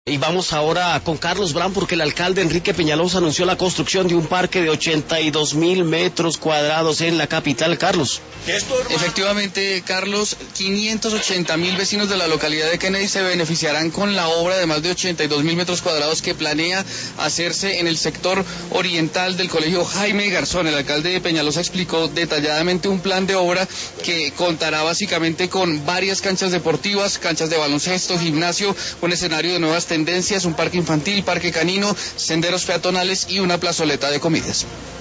Y vamos ahora con Carlos Bram, porque el alcalde Enrique Peñalosa anunció la construcción de un parque de 82.000 metros cuadrados en la capital. Carlos. Efectivamente, Carlos, 580.000 vecinos de la localidad de Kennedy se beneficiarán con la obra de más de 82.000 metros cuadrados que planea hacerse en el sector oriental del colegio Jaime Garzón. El alcalde de Peñalosa explicó detalladamente un plan de obra que contará básicamente con varias canchas deportivas, canchas de baloncesto, gimnasio, un escenario de nuevas tendencias, un parque infantil, parque canino, senderos peatonales y una plazoleta de comidas.